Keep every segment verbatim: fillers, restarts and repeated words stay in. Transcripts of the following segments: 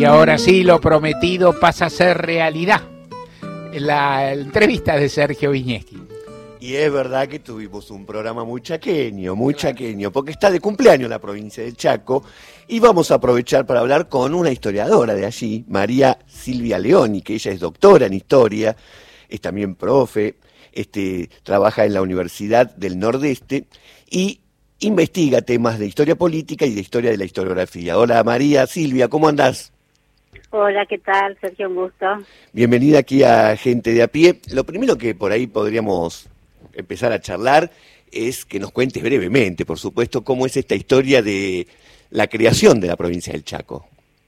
Y ahora sí, lo prometido pasa a ser realidad. La entrevista de Sergio Viñeski. Y es verdad que tuvimos un programa muy chaqueño, muy chaqueño, porque está de cumpleaños la provincia del Chaco, y vamos a aprovechar para hablar con una historiadora de allí, María Silvia Leoni, que ella es doctora en historia, es también profe, este, trabaja en la Universidad del Nordeste y investiga temas de historia política y de historia de la historiografía. Hola María Silvia, ¿cómo andás? Hola, ¿qué tal, Sergio? Un gusto. Bienvenida aquí a Gente de a Pie. Lo primero que por ahí podríamos empezar a charlar es que nos cuentes brevemente, por supuesto, cómo es esta historia de la creación de la provincia del Chaco.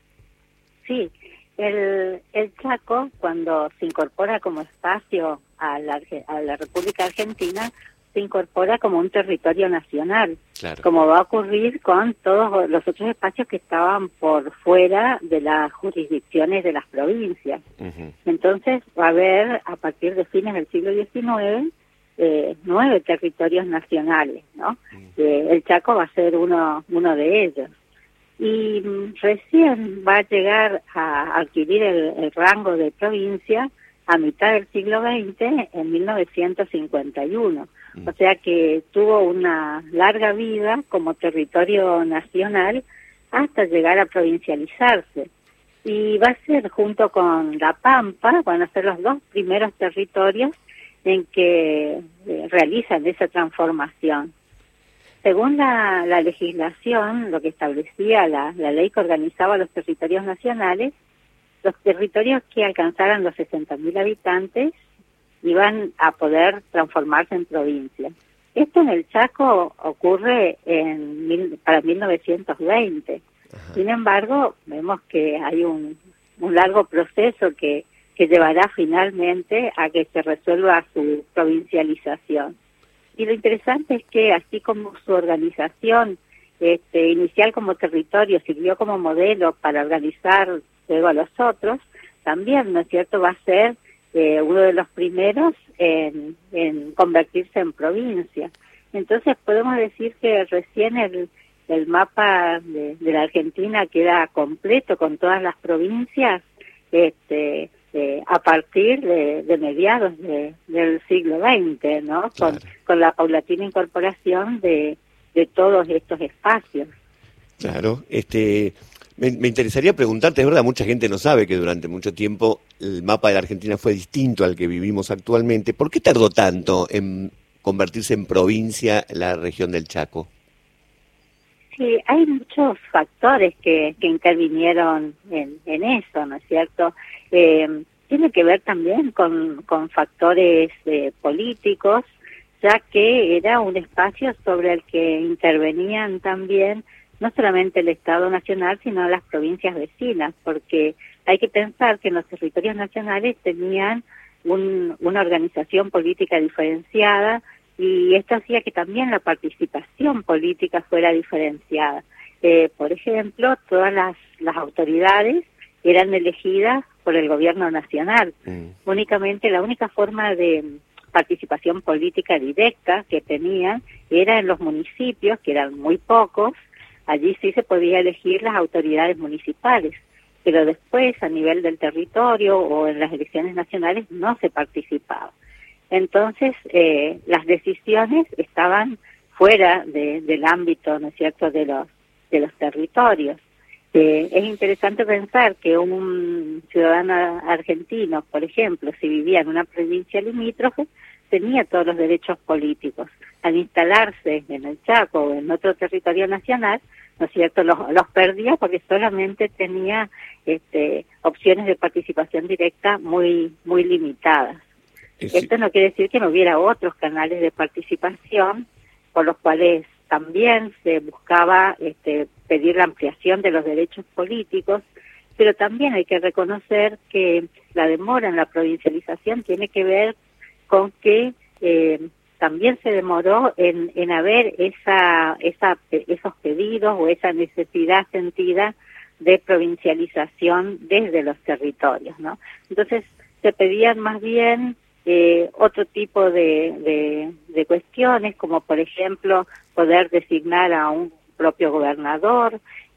Sí, el, el Chaco, cuando se incorpora como espacio a la, a la República Argentina, se incorpora como un territorio nacional, claro, como va a ocurrir con todos los otros espacios que estaban por fuera de las jurisdicciones de las provincias. Uh-huh. Entonces va a haber, a partir de fines del siglo diecinueve, eh, nueve territorios nacionales, ¿no? Uh-huh. Eh, el Chaco va a ser uno, uno de ellos. Y mm, recién va a llegar a adquirir el, el rango de provincia a mitad del siglo veinte, en mil novecientos cincuenta y uno. O sea que tuvo una larga vida como territorio nacional hasta llegar a provincializarse. Y va a ser, junto con La Pampa, van a ser los dos primeros territorios en que eh, realizan esa transformación. Según la, la legislación, lo que establecía la, la ley que organizaba los territorios nacionales, los territorios que alcanzaran los sesenta mil habitantes iban a poder transformarse en provincias. Esto en el Chaco ocurre en mil, para mil novecientos veinte. Ajá. Sin embargo, vemos que hay un, un largo proceso que, que llevará finalmente a que se resuelva su provincialización. Y lo interesante es que, así como su organización este, inicial como territorio sirvió como modelo para organizar luego a los otros, también, ¿no es cierto?, va a ser Eh, uno de los primeros en, en convertirse en provincia. Entonces podemos decir que recién el, el mapa de, de la Argentina queda completo con todas las provincias este, eh, a partir de, de mediados de, del siglo veinte, ¿no? Claro. Con, con la paulatina incorporación de, de todos estos espacios. Claro, este... Me, me interesaría preguntarte, es verdad, mucha gente no sabe que durante mucho tiempo el mapa de la Argentina fue distinto al que vivimos actualmente. ¿Por qué tardó tanto en convertirse en provincia la región del Chaco? Sí, hay muchos factores que, que intervinieron en, en eso, ¿no es cierto? Eh, tiene que ver también con, con factores eh, políticos, ya que era un espacio sobre el que intervenían también no solamente el Estado Nacional, sino las provincias vecinas, porque hay que pensar que en los territorios nacionales tenían un, una organización política diferenciada y esto hacía que también la participación política fuera diferenciada. Eh, por ejemplo, todas las, las autoridades eran elegidas por el gobierno nacional. Mm. Únicamente, la única forma de participación política directa que tenían era en los municipios, que eran muy pocos. Allí sí se podía elegir las autoridades municipales, pero después a nivel del territorio o en las elecciones nacionales no se participaba. Entonces eh, las decisiones estaban fuera de, del ámbito, ¿no es cierto?, de los de los territorios. Eh, es interesante pensar que un ciudadano argentino, por ejemplo, si vivía en una provincia limítrofe, tenía todos los derechos políticos. Al instalarse en el Chaco o en otro territorio nacional, ¿no es cierto?, los, los perdía porque solamente tenía este, opciones de participación directa muy muy limitadas. Sí. Esto no quiere decir que no hubiera otros canales de participación por los cuales también se buscaba este, pedir la ampliación de los derechos políticos, pero también hay que reconocer que la demora en la provincialización tiene que ver con que eh, también se demoró en, en haber esa, esa, esos pedidos o esa necesidad sentida de provincialización desde los territorios, ¿no? Entonces se pedían más bien eh, otro tipo de, de, de cuestiones, como por ejemplo poder designar a un propio gobernador,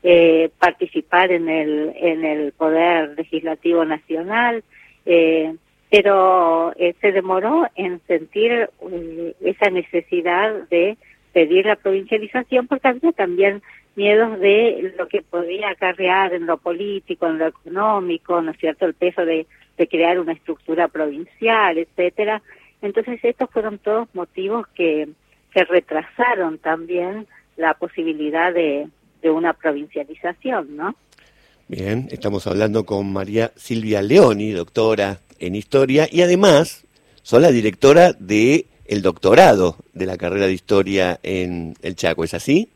eh, participar en el, en el Poder Legislativo Nacional, eh, pero eh, se demoró en sentir eh, esa necesidad de pedir la provincialización, porque había también miedos de lo que podía acarrear en lo político, en lo económico, ¿no es cierto?, el peso de, de crear una estructura provincial, etcétera. Entonces estos fueron todos motivos que, que retrasaron también la posibilidad de, de una provincialización, ¿no? Bien, estamos hablando con María Silvia Leoni, doctora en Historia, y además son la directora de el doctorado de la carrera de Historia en el Chaco, ¿es así?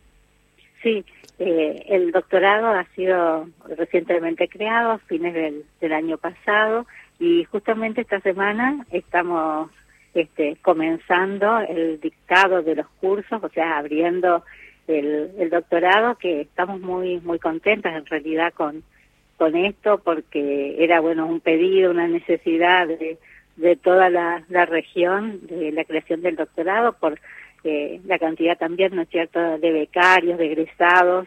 Sí, eh, el doctorado ha sido recientemente creado a fines del, del año pasado, y justamente esta semana estamos este, comenzando el dictado de los cursos, o sea, abriendo el, el doctorado, que estamos muy muy contentas en realidad con con esto, porque era bueno un pedido, una necesidad de, de toda la, la región de la creación del doctorado, por eh, la cantidad también, ¿no es cierto?, de becarios, de egresados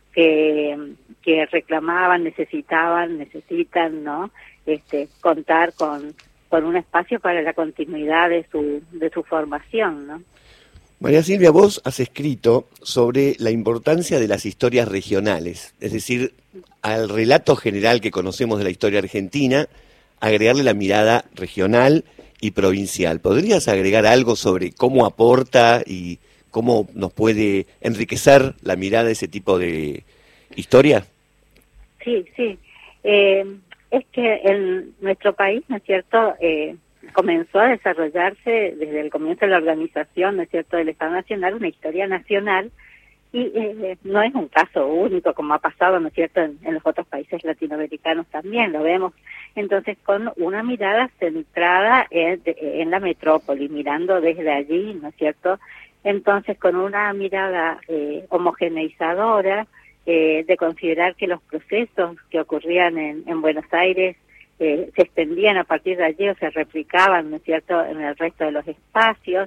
que que reclamaban, necesitaban, necesitan, ¿no?, este contar con con un espacio para la continuidad de su de su formación, ¿no? María Silvia, vos has escrito sobre la importancia de las historias regionales, es decir, al relato general que conocemos de la historia argentina, agregarle la mirada regional y provincial. ¿Podrías agregar algo sobre cómo aporta y cómo nos puede enriquecer la mirada de ese tipo de historia? Sí, sí. Eh, es que en nuestro país, ¿no es cierto?, eh, comenzó a desarrollarse desde el comienzo de la organización, ¿no es cierto?, del Estado Nacional, una historia nacional, y eh, no es un caso único como ha pasado, ¿no es cierto?, en, en los otros países latinoamericanos también lo vemos. Entonces, con una mirada centrada en, en la metrópoli, mirando desde allí, ¿no es cierto?, entonces con una mirada eh, homogeneizadora, eh, de considerar que los procesos que ocurrían en, en Buenos Aires eh, se extendían a partir de allí o se replicaban, ¿no es cierto?, en el resto de los espacios,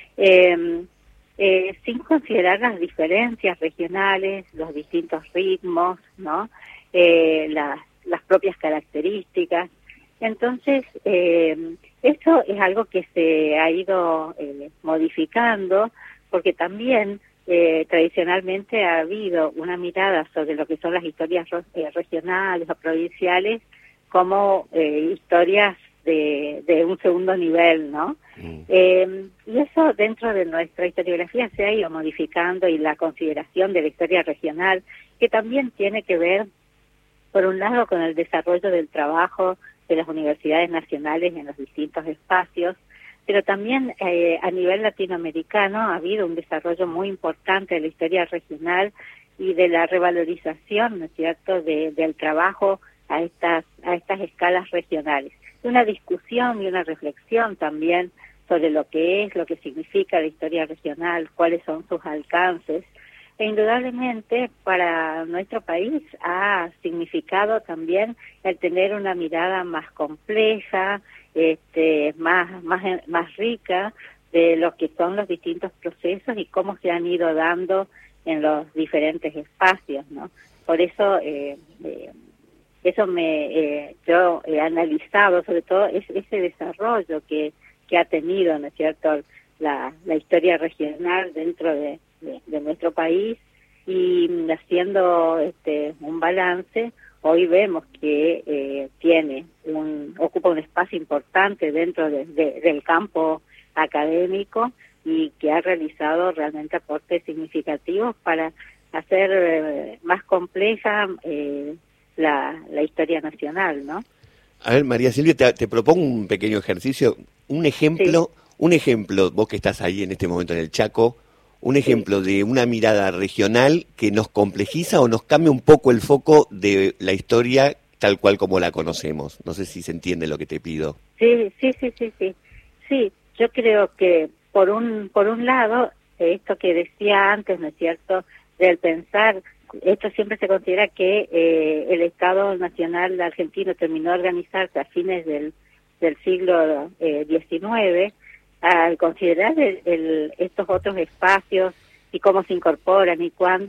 eh, eh, sin considerar las diferencias regionales, los distintos ritmos, ¿no?, eh, las, las propias características. Entonces, eh, eso es algo que se ha ido eh, modificando, porque también eh, tradicionalmente ha habido una mirada sobre lo que son las historias eh, regionales o provinciales como eh, historias de, de un segundo nivel, ¿no? Mm. Eh, y eso dentro de nuestra historiografía se ha ido modificando, y la consideración de la historia regional, que también tiene que ver, por un lado, con el desarrollo del trabajo de las universidades nacionales en los distintos espacios, pero también eh, a nivel latinoamericano ha habido un desarrollo muy importante de la historia regional y de la revalorización, ¿no es cierto?, de, del trabajo a estas a estas escalas regionales. Una discusión y una reflexión también sobre lo que es, lo que significa la historia regional, cuáles son sus alcances. E indudablemente para nuestro país ha significado también el tener una mirada más compleja, este, más, más, más rica de lo que son los distintos procesos y cómo se han ido dando en los diferentes espacios, ¿no? Por eso, eh, eh, eso me, eh, yo he analizado sobre todo es, ese desarrollo que, que ha tenido, ¿no es cierto?, la, la historia regional dentro de De, de nuestro país, y haciendo este un balance, hoy vemos que eh, tiene un ocupa un espacio importante dentro de, de, del campo académico, y que ha realizado realmente aportes significativos para hacer eh, más compleja eh, la, la historia nacional, ¿no? A ver, María Silvia, te, te propongo un pequeño ejercicio, un ejemplo, sí. un ejemplo, vos que estás ahí en este momento en el Chaco, un ejemplo sí. de una mirada regional que nos complejiza o nos cambia un poco el foco de la historia tal cual como la conocemos. No sé si se entiende lo que te pido. Sí, sí, sí, sí, sí. Sí, yo creo que por un por un lado, esto que decía antes, ¿no es cierto?, del pensar, esto siempre se considera que eh, el Estado Nacional argentino terminó de organizarse a fines del, del siglo eh, diecinueve, al considerar el, el, estos otros espacios y cómo se incorporan y cuándo,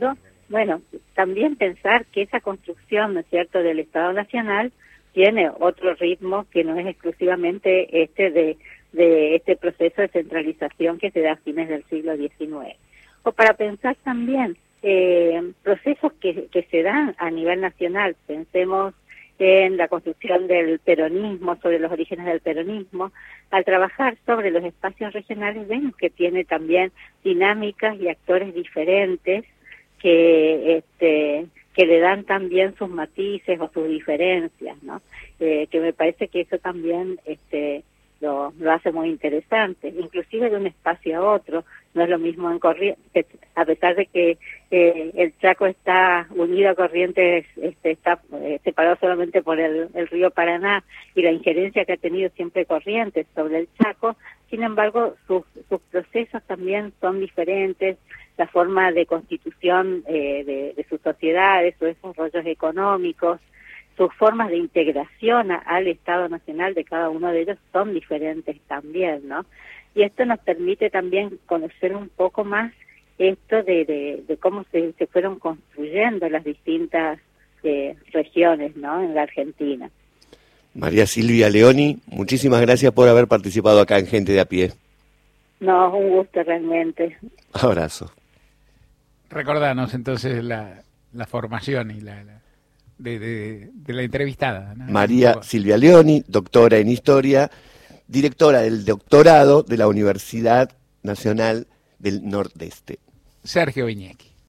bueno, también pensar que esa construcción, ¿no es cierto?, del Estado Nacional tiene otro ritmo que no es exclusivamente este de, de este proceso de centralización que se da a fines del siglo diecinueve. O para pensar también eh, procesos que, que se dan a nivel nacional, pensemos en la construcción del peronismo, sobre los orígenes del peronismo. Al trabajar sobre los espacios regionales vemos que tiene también dinámicas y actores diferentes que este que le dan también sus matices o sus diferencias, ¿no? Eh, que me parece que eso también este lo, lo hace muy interesante, inclusive de un espacio a otro. No es lo mismo en Corrientes, a pesar de que eh, el Chaco está unido a Corrientes, este, está eh, separado solamente por el, el río Paraná y la injerencia que ha tenido siempre Corrientes sobre el Chaco. Sin embargo, sus, sus procesos también son diferentes, la forma de constitución eh, de, de sus sociedades, sus desarrollos económicos, sus formas de integración a, al Estado Nacional de cada uno de ellos son diferentes también, ¿no? Y esto nos permite también conocer un poco más esto de, de, de cómo se, se fueron construyendo las distintas eh, regiones, ¿no?, en la Argentina. María Silvia Leoni, muchísimas gracias por haber participado acá en Gente de a Pie. No, un gusto realmente. Abrazo. Recordanos entonces la, la formación y la, la de, de, de la entrevistada, ¿no? María Silvia Leoni, doctora en Historia, directora del doctorado de la Universidad Nacional del Nordeste. Sergio Viñeschi.